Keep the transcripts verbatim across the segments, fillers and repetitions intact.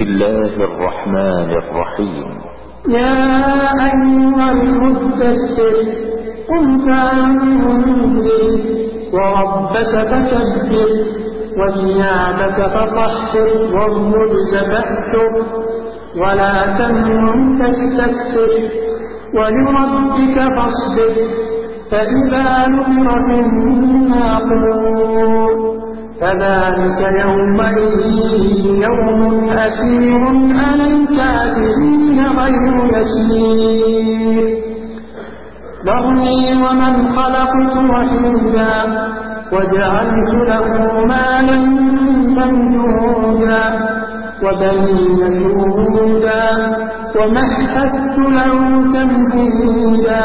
بسم الله الرحمن الرحيم. يا أيها المدثر قم فأنذر وربك فكبر وثيابك فطهر والرجز فاهجر ولا تمنن تستكثر ولربك فاصبر فإذا نقر في الناقور فذلك يومئذ يوم أسير على الكافرين غير يسير ذرني ومن خلقت وحيدا وجعلت له مالا ممدودا وبنين شهودا ومهدت له تمهيدا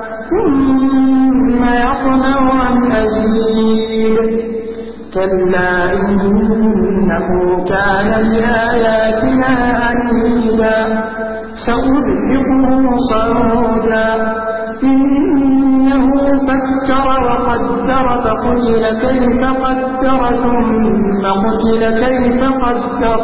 ثم يطمع أن أزيد كلا إنه كان لآياتنا عنيدا سأرهقه صعودا إنه فكر وقدر فقتل كيف قدر ثم قتل كيف قدر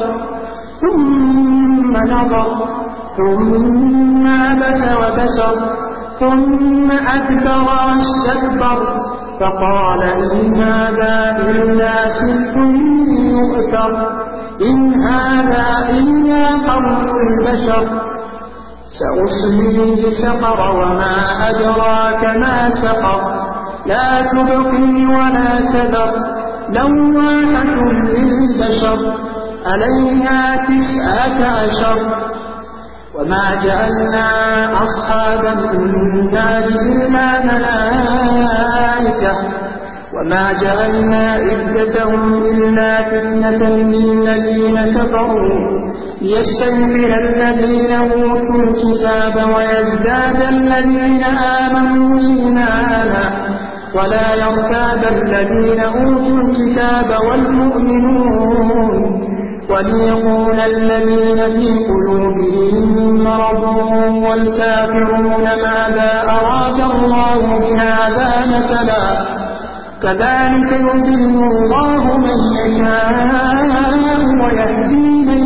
ثم نظر ثم عبس وبسر ثم أدبر واستكبر فقال إن هذا إلا سحر يؤثر إن هذا إلا قول البشر سأصليه سقر وما أدراك ما سقر لا تبقي ولا تذر لواحة للبشر عليها تسعة عشر وما جعلنا أصحاب النار إلا ملائكة وما جعلنا عدتهم إلا فتنة للذين كفروا ليستنفر الذين أوتوا الكتاب ويزداد الذين آمنوا إيمانا ولا يرتاب الذين أوتوا الكتاب والمؤمنون وليقول الذين في قلوبهم مرض والكافرون ماذا أراد الله بهذا مثلا كذلك يضل الله من يشاء ويهدي من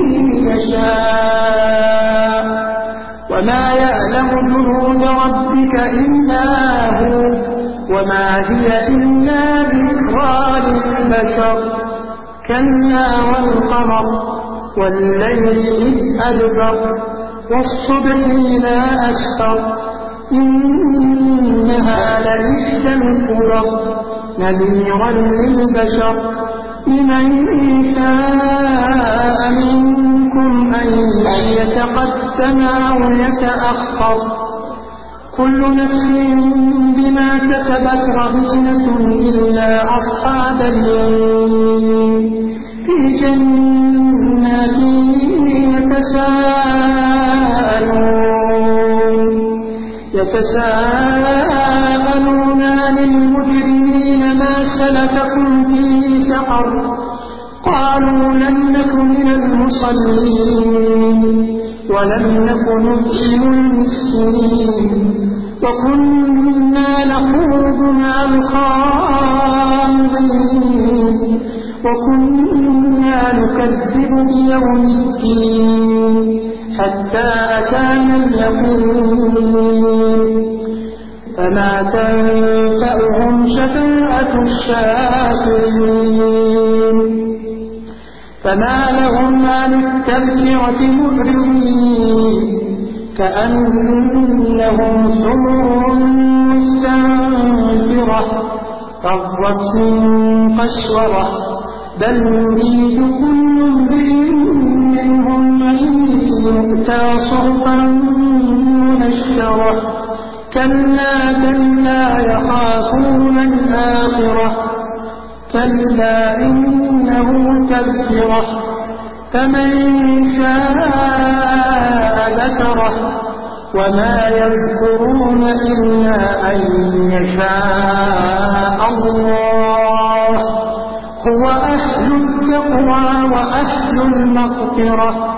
يشاء وما يعلم جنود ربك إلا هو وما هي إلا ذكرى للبشر كلا والقمر والليل إذ أدبر والصبح إذا أسفر إنها لإحدى الكبر نذيرا للبشر لمن شاء منكم أن يتقدم أو يتأخر كل نفس بما كسبت رهينة إلا أصحاب اليمين في جنات يتساءلون يتساءلون عن المجرمين ما سلككم في سقر قالوا لم نك من المصلين ولم نك نطعم المسكين وكنا نخوض مع الخائضين وكنا نكذب بيوم الدين حتى أتانا اليقين فما تنفعهم شفاعة الشافعين فما لهم عن التذكرة معرضين كأنهم حمر مستنفرة فرت من قسورة بل يريد كل امرئ منهم أن يؤتى صحفا منشرة كلا كلا يخافون الآخرة كلا إنه تذكرة فمن شاء ذكره وما يذكرون إلا أن يشاء الله هو أهل التقوى وأهل المغفرة